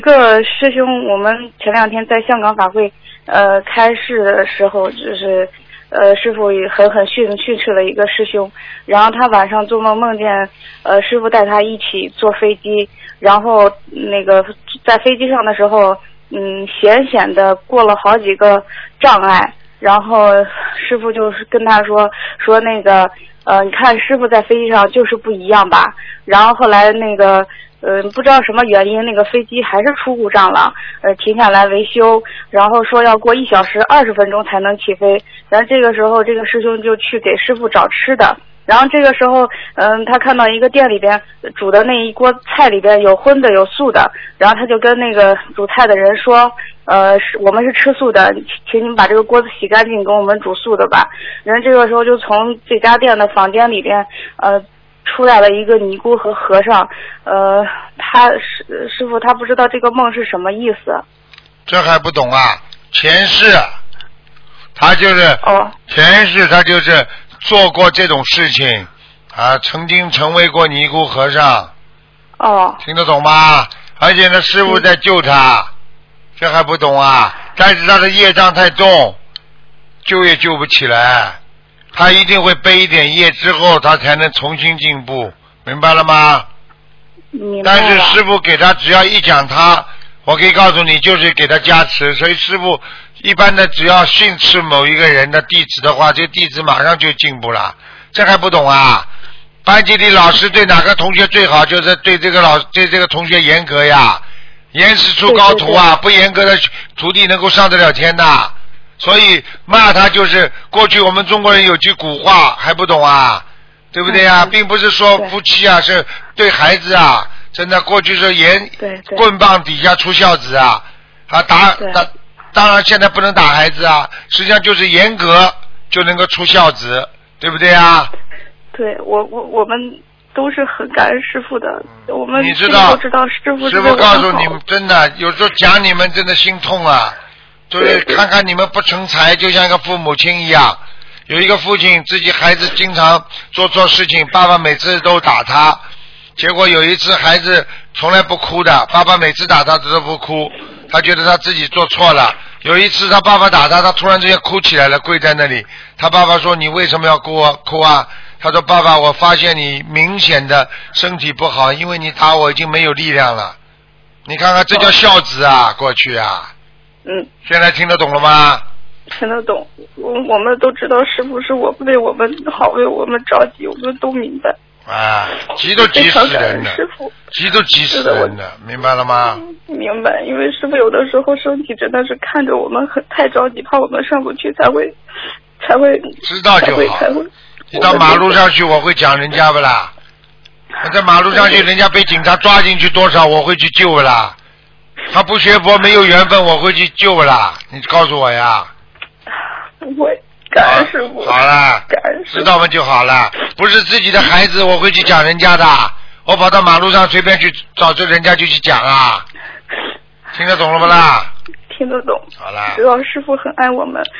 个师兄，我们前2天在香港法会开示的时候，就是师傅也狠狠训斥了一个师兄，然后他晚上做梦见师傅带他一起坐飞机，然后那个在飞机上的时候，险险的过了好几个障碍，然后师傅就是跟他说那个你看师傅在飞机上就是不一样吧，然后后来那个不知道什么原因，那个飞机还是出故障了，停下来维修，然后说要过1小时20分钟才能起飞。然后这个时候，这个师兄就去给师傅找吃的。然后这个时候，他看到一个店里边煮的那一锅菜里边有荤的有素的，然后他就跟那个煮菜的人说，我们是吃素的，请你们把这个锅子洗干净，给我们煮素的吧。然后这个时候就从这家店的房间里边，出来了一个尼姑和和尚，师傅他不知道这个梦是什么意思。 这还不懂啊？前世他就是前世他就是做过这种事情啊，曾经成为过尼姑和尚。听得懂吗？而且呢，师傅在救他，这还不懂啊？但是他的业障太重，救也救不起来。他一定会背一点业之后，他才能重新进步，明白了吗？ 明白了。 但是师父给他只要一讲他，我可以告诉你，就是给他加持。所以师父一般的只要训斥某一个人的弟子的话，这弟子马上就进步了。这还不懂啊？班级里老师对哪个同学最好，就是对这个同学严格呀，严师出高徒啊，不严格的徒弟能够上得了天的。所以骂他就是过去我们中国人有句古话还不懂啊，对不对啊？并不是说夫妻啊，是对孩子啊，真的过去是棍棒底下出孝子啊，当然现在不能打孩子啊，实际上就是严格就能够出孝子，对不对啊？ 对，我们都是很感恩师父的，我们你知道师父师父告诉你们，真的有时候讲你们真的心痛啊。就是看看你们不成才，就像一个父母亲一样。有一个父亲自己孩子经常做错事情，爸爸每次都打他，结果有一次孩子从来不哭的，爸爸每次打他都不哭，他觉得他自己做错了。有一次他爸爸打他，他突然之间哭起来了，跪在那里。他爸爸说：“你为什么要哭啊？”他说：“爸爸，我发现你明显的身体不好，因为你打我已经没有力量了。”你看看，这叫孝子啊，过去啊。现在听得懂了吗？ 听得懂，我们都知道师父是为我们好，为我们着急，我们都明白。 急都急死人了，急都急死人了，明白了吗？ 明白，因为师父有的时候身体真的是看着我们太着急，怕我们上不去才会知道就好。你到马路上去，我会讲人家不啦？我在马路上去，人家被警察抓进去多少，我会去救不啦？他不学佛没有缘分，我会去救啦。你告诉我呀。 我感恩师父。 好了，知道吗就好了。不是自己的孩子，我会去讲人家的。我跑到马路上随便去找着人家就去讲啊。听得懂了不啦？ 听得懂。 好了。 知道师父很爱我们。